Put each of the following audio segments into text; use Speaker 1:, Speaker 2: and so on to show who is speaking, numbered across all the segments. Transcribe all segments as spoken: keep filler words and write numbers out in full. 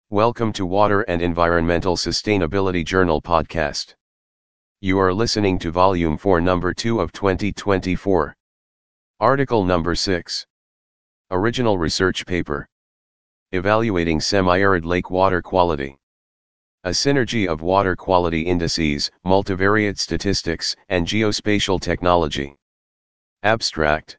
Speaker 1: Welcome to Water and Environmental Sustainability Journal podcast. You are listening to Volume four, Number two of twenty twenty-four. Article Number six. Original research paper. Evaluating Semi-Arid Lake Water Quality. A synergy of water quality indices, multivariate statistics, and geospatial technology. Abstract.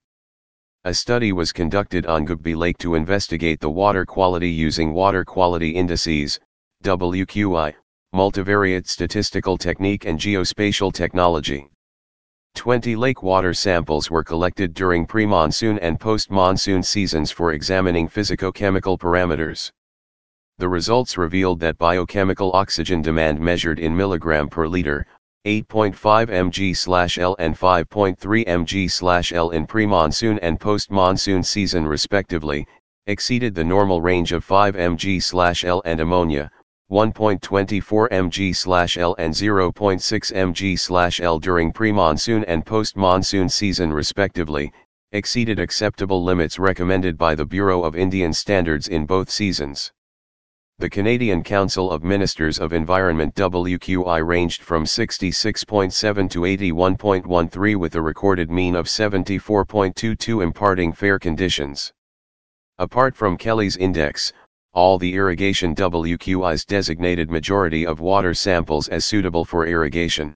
Speaker 1: A study was conducted on Gubbi Lake to investigate the water quality using water quality indices, W Q I, multivariate statistical technique and geospatial technology. twenty lake water samples were collected during pre-monsoon and post-monsoon seasons for examining physicochemical parameters. The results revealed that biochemical oxygen demand measured in milligram per liter, eight point five milligrams per liter and five point three milligrams per liter in pre-monsoon and post-monsoon season respectively, exceeded the normal range of five milligrams per liter and ammonia, one point two four milligrams per liter and zero point six milligrams per liter during pre-monsoon and post-monsoon season respectively, exceeded acceptable limits recommended by the Bureau of Indian Standards in both seasons. The Canadian Council of Ministers of Environment W Q I ranged from sixty-six point seven to eighty-one point one three with a recorded mean of seventy-four point two two, imparting fair conditions. Apart from Kelly's Index, all the irrigation W Q Is designated majority of water samples as suitable for irrigation.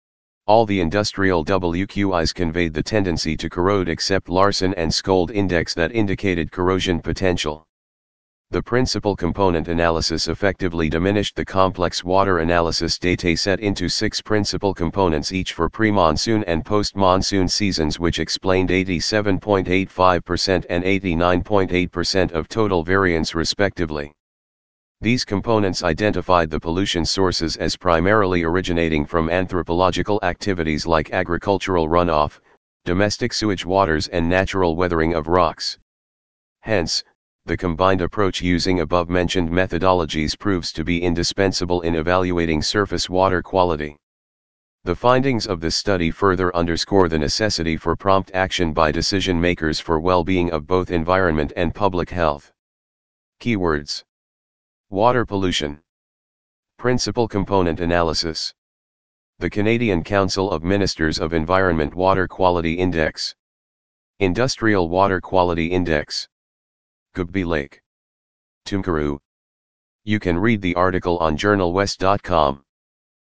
Speaker 1: All the industrial W Q Is conveyed the tendency to corrode except Larson and Skold Index that indicated corrosion potential. The principal component analysis effectively diminished the complex water analysis dataset into six principal components each for pre-monsoon and post-monsoon seasons, which explained eighty-seven point eight five percent and eighty-nine point eight percent of total variance respectively. These components identified the pollution sources as primarily originating from anthropological activities like agricultural runoff, domestic sewage waters and natural weathering of rocks. Hence, the combined approach using above-mentioned methodologies proves to be indispensable in evaluating surface water quality. The findings of this study further underscore the necessity for prompt action by decision-makers for well-being of both environment and public health. Keywords: water pollution, principal component analysis, the Canadian Council of Ministers of Environment Water Quality Index, Industrial Water Quality Index, Gubbi Lake, Tumakuru. You can read the article on journal west dot com.